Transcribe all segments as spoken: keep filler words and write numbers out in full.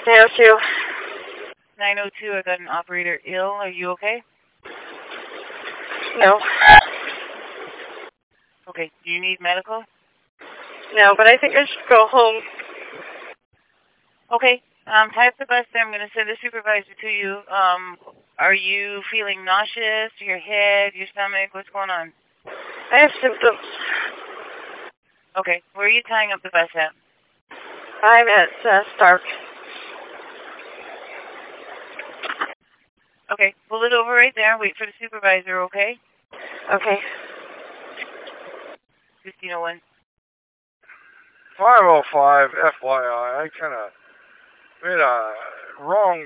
nine oh two. nine oh two, I got an operator ill. Are you okay? No. Okay, do you need medical? No, but I think I should go home. Okay, um, tie up the bus there. I'm going to send a supervisor to you. Um, are you feeling nauseous? Your head, your stomach? What's going on? I have symptoms. Okay, where are you tying up the bus at? I'm at uh, Stark. Okay, pull it over right there. Wait for the supervisor, okay? Okay. fifteen oh one. five oh five, F Y I, I kind of made a wrong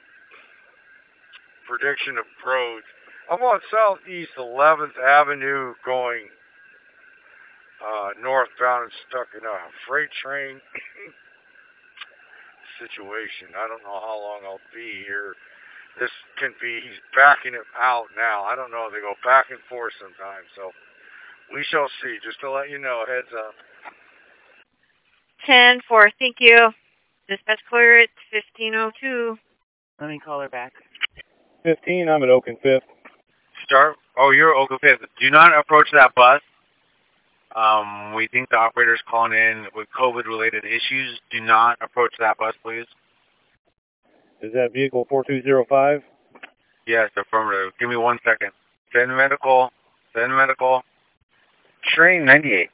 prediction of roads. I'm on Southeast eleventh Avenue going uh, northbound and stuck in a freight train situation. I don't know how long I'll be here. This can be, he's backing it out now. I don't know, they go back and forth sometimes, so we shall see. Just to let you know, heads up. ten four, thank you. Dispatch clear at fifteen oh two. Let me call her back. fifteen, I'm at Oak and fifth. Start. Oh, you're Oak and fifth. Do not approach that bus. Um, we think the operator's calling in with COVID-related issues. Do not approach that bus, please. Is that vehicle four two zero five? Yes, affirmative. Give me one second. Send medical. Send medical. Train ninety-eight.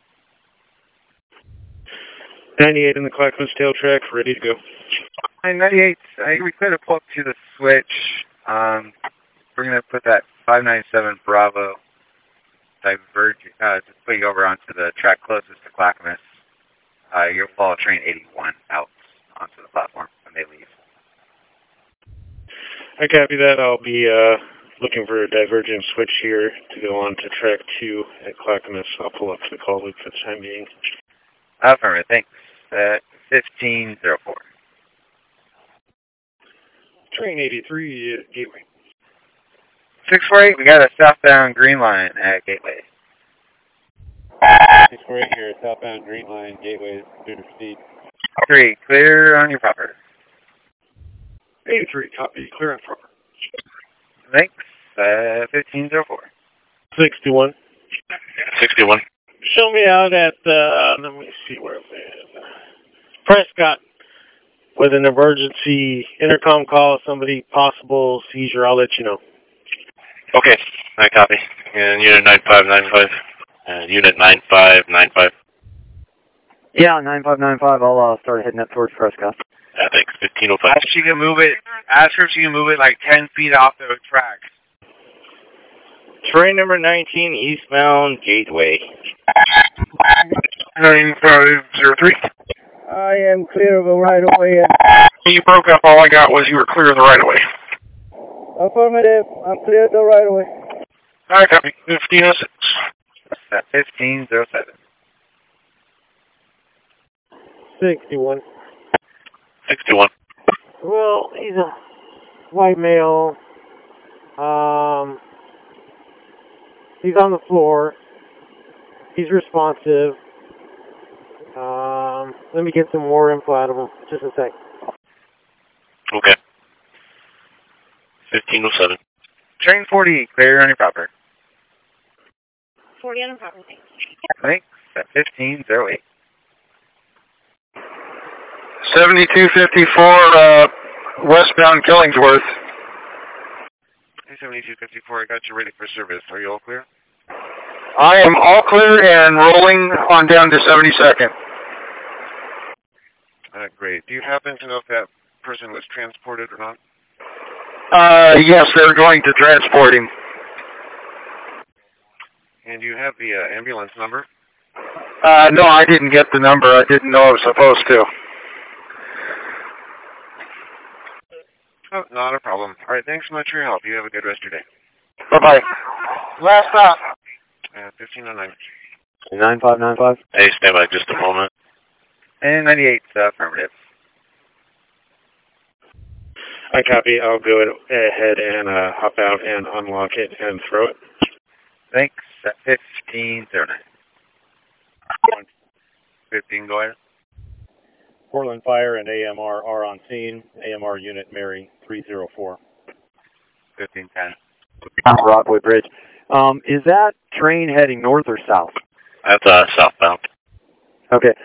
ninety-eight in the Clackamas tail track, ready to go. ninety-eight, I, we could have pulled to the switch. Um, we're going to put that five nine seven Bravo diverge, uh, just put you over onto the track closest to Clackamas. Uh, you'll follow train eighty-one out onto the platform when they leave. I copy that. I'll be uh, looking for a divergent switch here to go on to track two at Clackamas. I'll pull up to the call loop for the time being. Affirmative, thanks. Uh, fifteen oh four. Train eighty-three at Gateway. six four eight, we got a southbound green line at Gateway. six four eight here, southbound green line, Gateway, due to speed. three, clear on your proper. eighty-three, copy, clear and proper. Thanks. Uh, fifteen oh four. sixty-one. sixty-one. Show me out at, uh, let me see where it is. Prescott, with an emergency intercom call, somebody possible seizure, I'll let you know. Okay, I copy. And unit nine five nine five. And unit nine five nine five. Yeah, nine five nine five, I'll uh, start heading up towards Prescott. Yeah, thanks, fifteen oh five. Ask if you can move it, ask her if she can move it like ten feet off the tracks. Train number nineteen, eastbound Gateway. nine five zero three. I am clear of the right of way. You broke up, all I got was you were clear of the right of way. Affirmative, I'm clear of the right of way. Alright, copy. fifteen oh six. fifteen oh seven. sixty-one. sixty-one. Well, he's a white male. Um, he's on the floor. He's responsive. Um, let me get some more info out of him. Just a sec. Okay. fifteen oh seven. Train forty, clear on your proper. forty on the proper. Thanks. At fifteen oh eight. seventy-two fifty-four, uh, westbound Killingsworth. seventy-two fifty-four, I got you ready for service. Are you all clear? I am all clear and rolling on down to seventy-second. Uh, great. Do you happen to know if that person was transported or not? Uh, yes, they're going to transport him. And do you have the uh, ambulance number? Uh, no, I didn't get the number. I didn't know I was supposed to. Oh, not a problem. All right, thanks so much for your help. You have a good rest of your day. Bye-bye. Last stop. Uh, fifteen oh nine. nine five nine five. Hey, stand by just a moment. And ninety-eight, uh, affirmative. I copy. I'll go ahead and uh, hop out and unlock it and throw it. Thanks. At fifteen oh nine. fifteen, go ahead. Portland Fire and A M R are on scene. A M R unit Mary three zero four. fifteen ten. Rockaway Bridge. Um, is that train heading north or south? That's uh, southbound. Okay.